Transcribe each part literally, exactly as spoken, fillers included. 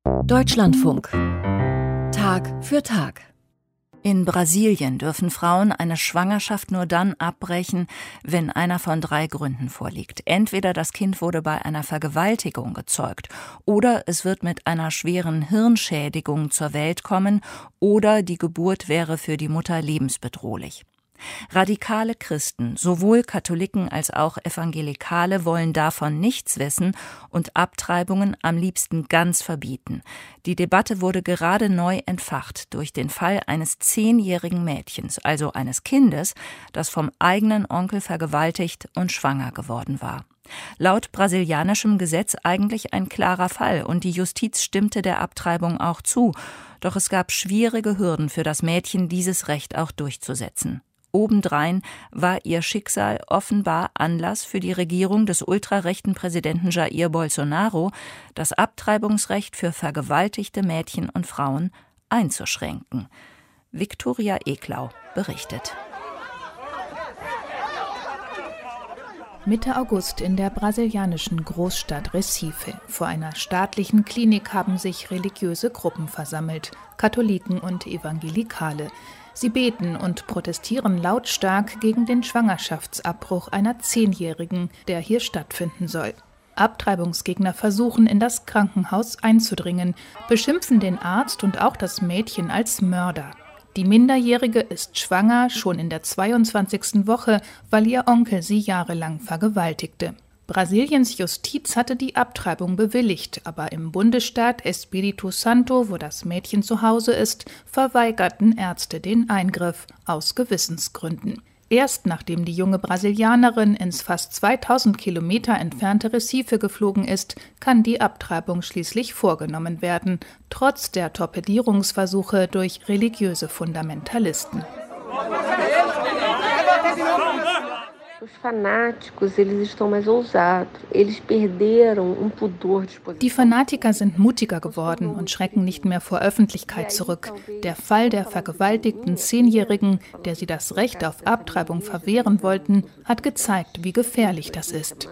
Deutschlandfunk. Tag für Tag. In Brasilien dürfen Frauen eine Schwangerschaft nur dann abbrechen, wenn einer von drei Gründen vorliegt. Entweder das Kind wurde bei einer Vergewaltigung gezeugt, oder es wird mit einer schweren Hirnschädigung zur Welt kommen, oder die Geburt wäre für die Mutter lebensbedrohlich. Radikale Christen, sowohl Katholiken als auch Evangelikale, wollen davon nichts wissen und Abtreibungen am liebsten ganz verbieten. Die Debatte wurde gerade neu entfacht durch den Fall eines zehnjährigen Mädchens, also eines Kindes, das vom eigenen Onkel vergewaltigt und schwanger geworden war. Laut brasilianischem Gesetz eigentlich ein klarer Fall und die Justiz stimmte der Abtreibung auch zu. Doch es gab schwierige Hürden für das Mädchen, dieses Recht auch durchzusetzen. Obendrein war ihr Schicksal offenbar Anlass für die Regierung des ultrarechten Präsidenten Jair Bolsonaro, das Abtreibungsrecht für vergewaltigte Mädchen und Frauen einzuschränken. Viktoria Eklau berichtet. Mitte August in der brasilianischen Großstadt Recife. Vor einer staatlichen Klinik haben sich religiöse Gruppen versammelt, Katholiken und Evangelikale. Sie beten und protestieren lautstark gegen den Schwangerschaftsabbruch einer Zehnjährigen, der hier stattfinden soll. Abtreibungsgegner versuchen, in das Krankenhaus einzudringen, beschimpfen den Arzt und auch das Mädchen als Mörder. Die Minderjährige ist schwanger, schon in der zweiundzwanzigsten Woche, weil ihr Onkel sie jahrelang vergewaltigte. Brasiliens Justiz hatte die Abtreibung bewilligt, aber im Bundesstaat Espírito Santo, wo das Mädchen zu Hause ist, verweigerten Ärzte den Eingriff aus Gewissensgründen. Erst nachdem die junge Brasilianerin ins fast zweitausend Kilometer entfernte Recife geflogen ist, kann die Abtreibung schließlich vorgenommen werden, trotz der Torpedierungsversuche durch religiöse Fundamentalisten. Die Fanatiker sind mutiger geworden und schrecken nicht mehr vor Öffentlichkeit zurück. Der Fall der vergewaltigten Zehnjährigen, der sie das Recht auf Abtreibung verwehren wollten, hat gezeigt, wie gefährlich das ist.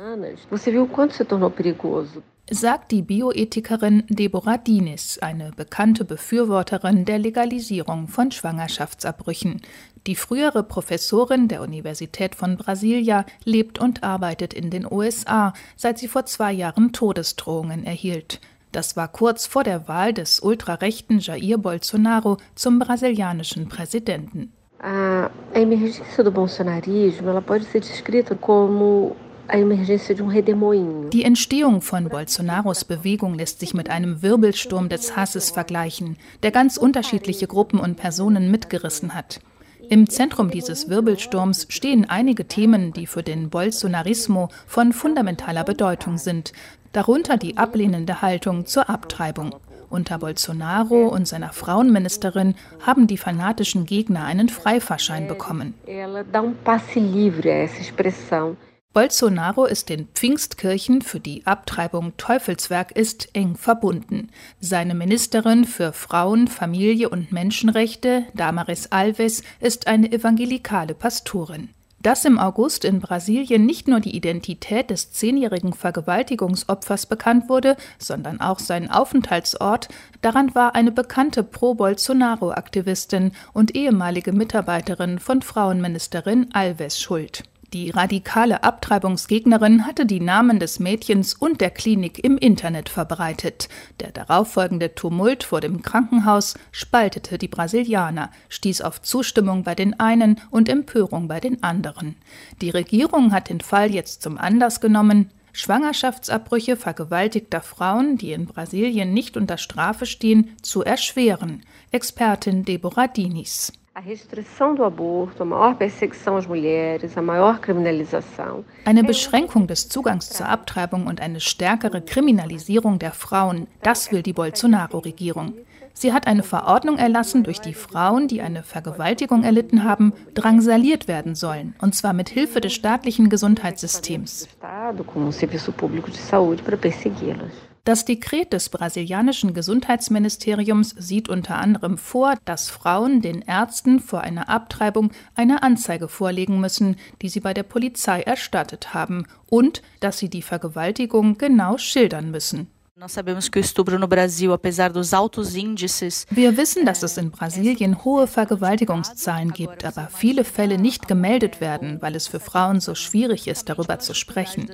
Sagt die Bioethikerin Deborah Diniz, eine bekannte Befürworterin der Legalisierung von Schwangerschaftsabbrüchen. Die frühere Professorin der Universität von Brasilia lebt und arbeitet in den U S A, seit sie vor zwei Jahren Todesdrohungen erhielt. Das war kurz vor der Wahl des ultrarechten Jair Bolsonaro zum brasilianischen Präsidenten. A emergência do bolsonarismo, ela pode ser descrita como die Entstehung von Bolsonaros Bewegung lässt sich mit einem Wirbelsturm des Hasses vergleichen, der ganz unterschiedliche Gruppen und Personen mitgerissen hat. Im Zentrum dieses Wirbelsturms stehen einige Themen, die für den Bolsonarismo von fundamentaler Bedeutung sind, darunter die ablehnende Haltung zur Abtreibung. Unter Bolsonaro und seiner Frauenministerin haben die fanatischen Gegner einen Freifahrschein bekommen. Bolsonaro ist den Pfingstkirchen, für die Abtreibung Teufelswerk ist, eng verbunden. Seine Ministerin für Frauen, Familie und Menschenrechte, Damares Alves, ist eine evangelikale Pastorin. Dass im August in Brasilien nicht nur die Identität des zehnjährigen Vergewaltigungsopfers bekannt wurde, sondern auch sein Aufenthaltsort, daran war eine bekannte Pro-Bolsonaro-Aktivistin und ehemalige Mitarbeiterin von Frauenministerin Alves schuld. Die radikale Abtreibungsgegnerin hatte die Namen des Mädchens und der Klinik im Internet verbreitet. Der darauffolgende Tumult vor dem Krankenhaus spaltete die Brasilianer, stieß auf Zustimmung bei den einen und Empörung bei den anderen. Die Regierung hat den Fall jetzt zum Anlass genommen, Schwangerschaftsabbrüche vergewaltigter Frauen, die in Brasilien nicht unter Strafe stehen, zu erschweren. Expertin Deborah Diniz. Eine Beschränkung des Zugangs zur Abtreibung und eine stärkere Kriminalisierung der Frauen, das will die Bolsonaro-Regierung. Sie hat eine Verordnung erlassen, durch die Frauen, die eine Vergewaltigung erlitten haben, drangsaliert werden sollen, und zwar mit Hilfe des staatlichen Gesundheitssystems. Das Dekret des brasilianischen Gesundheitsministeriums sieht unter anderem vor, dass Frauen den Ärzten vor einer Abtreibung eine Anzeige vorlegen müssen, die sie bei der Polizei erstattet haben, und dass sie die Vergewaltigung genau schildern müssen. Wir wissen, dass es in Brasilien hohe Vergewaltigungszahlen gibt, aber viele Fälle nicht gemeldet werden, weil es für Frauen so schwierig ist, darüber zu sprechen,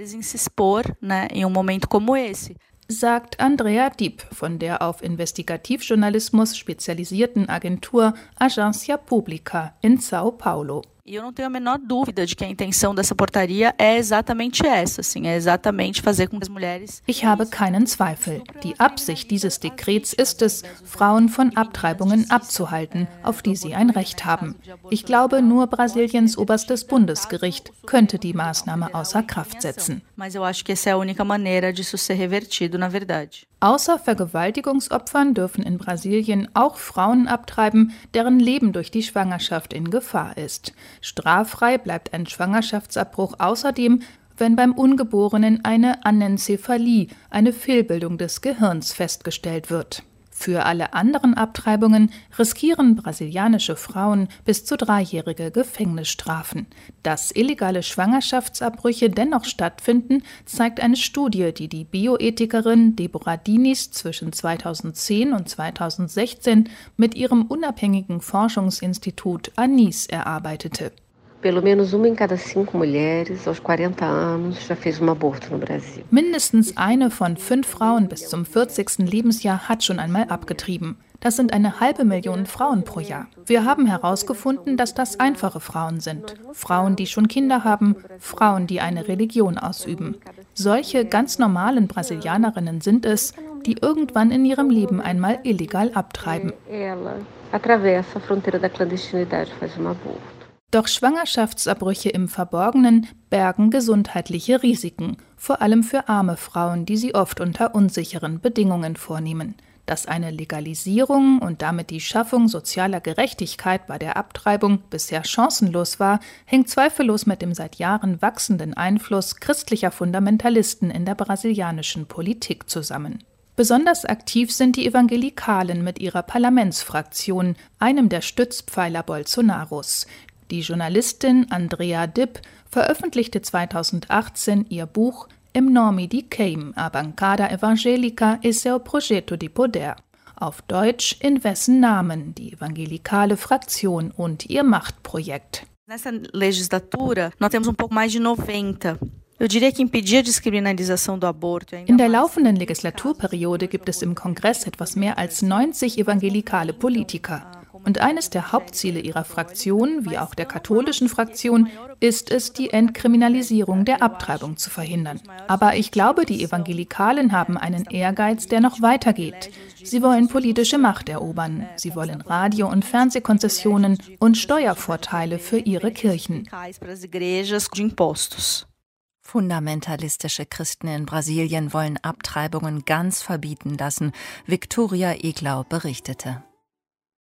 sagt Andrea Dipp von der auf Investigativjournalismus spezialisierten Agentur Agência Pública in São Paulo. E eu não tenho a menor dúvida de que a intenção dessa portaria é exatamente essa, assim, é exatamente fazer com que as mulheres... Ich habe keinen Zweifel. Die Absicht dieses Dekrets ist es, Frauen von Abtreibungen abzuhalten, auf die sie ein Recht haben. Ich glaube, nur Brasiliens oberstes Bundesgericht könnte die Maßnahme außer Kraft setzen. Mas eu acho que essa é a única maneira disso ser revertido, na verdade. Außer Vergewaltigungsopfern dürfen in Brasilien auch Frauen abtreiben, deren Leben durch die Schwangerschaft in Gefahr ist. Straffrei bleibt ein Schwangerschaftsabbruch außerdem, wenn beim Ungeborenen eine Anencephalie, eine Fehlbildung des Gehirns, festgestellt wird. Für alle anderen Abtreibungen riskieren brasilianische Frauen bis zu dreijährige Gefängnisstrafen. Dass illegale Schwangerschaftsabbrüche dennoch stattfinden, zeigt eine Studie, die die Bioethikerin Deborah Diniz zwischen zweitausendzehn und zweitausendsechzehn mit ihrem unabhängigen Forschungsinstitut ANIS erarbeitete. Pelo menos uma em cada cinco mulheres aos quarenta anos já fez um aborto no Brasil. Mindestens eine von fünf Frauen bis zum vierzigsten Lebensjahr hat schon einmal abgetrieben. Das sind eine halbe Million Frauen pro Jahr. Wir haben herausgefunden, dass das einfache Frauen sind. Frauen, die schon Kinder haben, Frauen, die eine Religion ausüben. Solche ganz normalen Brasilianerinnen sind es, die irgendwann in ihrem Leben einmal illegal abtreiben. Ela atravessa a fronteira da clandestinidade e faz um aborto. Doch Schwangerschaftsabbrüche im Verborgenen bergen gesundheitliche Risiken, vor allem für arme Frauen, die sie oft unter unsicheren Bedingungen vornehmen. Dass eine Legalisierung und damit die Schaffung sozialer Gerechtigkeit bei der Abtreibung bisher chancenlos war, hängt zweifellos mit dem seit Jahren wachsenden Einfluss christlicher Fundamentalisten in der brasilianischen Politik zusammen. Besonders aktiv sind die Evangelikalen mit ihrer Parlamentsfraktion, einem der Stützpfeiler Bolsonaros. Die Journalistin Andrea Dipp veröffentlichte zweitausendachtzehn ihr Buch Em nome de quem a bancada evangélica e seu projeto de poder. Auf Deutsch In wessen Namen die evangelikale Fraktion und ihr Machtprojekt. Nessa legislatura, nós temos um pouco mais de noventa. Eu diria que impedir a descriminalização do aborto. In der laufenden Legislaturperiode gibt es im Kongress etwas mehr als neunzig evangelikale Politiker. Und eines der Hauptziele ihrer Fraktion, wie auch der katholischen Fraktion, ist es, die Entkriminalisierung der Abtreibung zu verhindern. Aber ich glaube, die Evangelikalen haben einen Ehrgeiz, der noch weitergeht. Sie wollen politische Macht erobern. Sie wollen Radio- und Fernsehkonzessionen und Steuervorteile für ihre Kirchen. Fundamentalistische Christen in Brasilien wollen Abtreibungen ganz verbieten lassen, Victoria Eglau berichtete.